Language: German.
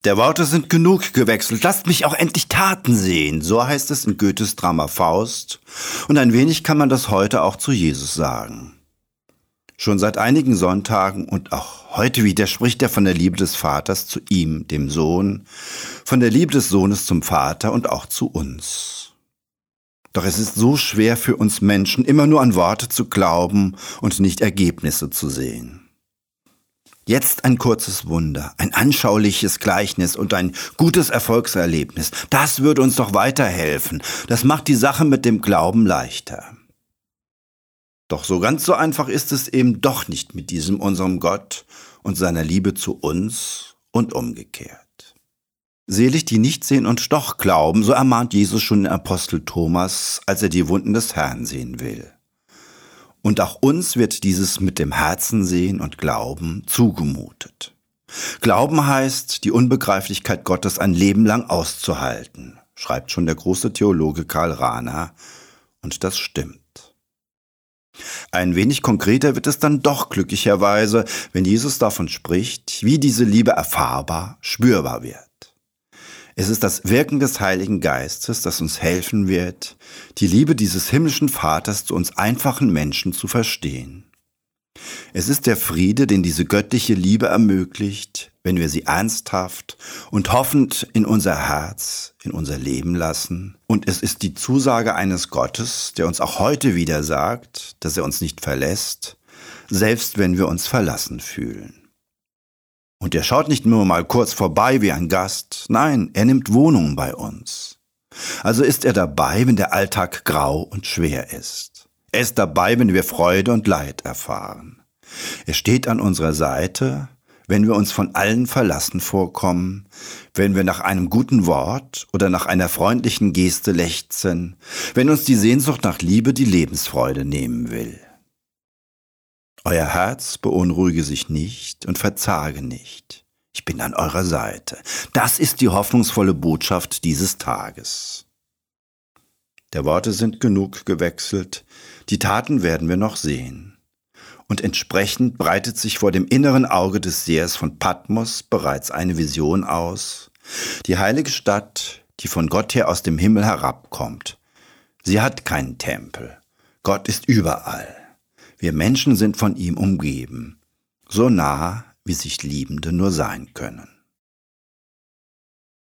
Der Worte sind genug gewechselt, lasst mich auch endlich Taten sehen, so heißt es in Goethes Drama Faust, und ein wenig kann man das heute auch zu Jesus sagen. Schon seit einigen Sonntagen und auch heute wieder spricht er von der Liebe des Vaters zu ihm, dem Sohn, von der Liebe des Sohnes zum Vater und auch zu uns. Doch es ist so schwer für uns Menschen, immer nur an Worte zu glauben und nicht Ergebnisse zu sehen. Jetzt ein kurzes Wunder, ein anschauliches Gleichnis und ein gutes Erfolgserlebnis. Das würde uns doch weiterhelfen. Das macht die Sache mit dem Glauben leichter. Doch so ganz so einfach ist es eben doch nicht mit diesem unserem Gott und seiner Liebe zu uns und umgekehrt. Selig, die nicht sehen und doch glauben, so ermahnt Jesus schon den Apostel Thomas, als er die Wunden des Herrn sehen will. Und auch uns wird dieses mit dem Herzen sehen und Glauben zugemutet. Glauben heißt, die Unbegreiflichkeit Gottes ein Leben lang auszuhalten, schreibt schon der große Theologe Karl Rahner, und das stimmt. Ein wenig konkreter wird es dann doch glücklicherweise, wenn Jesus davon spricht, wie diese Liebe erfahrbar, spürbar wird. Es ist das Wirken des Heiligen Geistes, das uns helfen wird, die Liebe dieses himmlischen Vaters zu uns einfachen Menschen zu verstehen. Es ist der Friede, den diese göttliche Liebe ermöglicht, wenn wir sie ernsthaft und hoffend in unser Herz, in unser Leben lassen. Und es ist die Zusage eines Gottes, der uns auch heute wieder sagt, dass er uns nicht verlässt, selbst wenn wir uns verlassen fühlen. Und er schaut nicht nur mal kurz vorbei wie ein Gast, nein, er nimmt Wohnung bei uns. Also ist er dabei, wenn der Alltag grau und schwer ist. Er ist dabei, wenn wir Freude und Leid erfahren. Er steht an unserer Seite, wenn wir uns von allen verlassen vorkommen, wenn wir nach einem guten Wort oder nach einer freundlichen Geste lechzen, wenn uns die Sehnsucht nach Liebe die Lebensfreude nehmen will. Euer Herz beunruhige sich nicht und verzage nicht. Ich bin an eurer Seite. Das ist die hoffnungsvolle Botschaft dieses Tages. Der Worte sind genug gewechselt, die Taten werden wir noch sehen. Und entsprechend breitet sich vor dem inneren Auge des Sehers von Patmos bereits eine Vision aus. Die heilige Stadt, die von Gott her aus dem Himmel herabkommt. Sie hat keinen Tempel. Gott ist überall. Wir Menschen sind von ihm umgeben, so nah, wie sich Liebende nur sein können.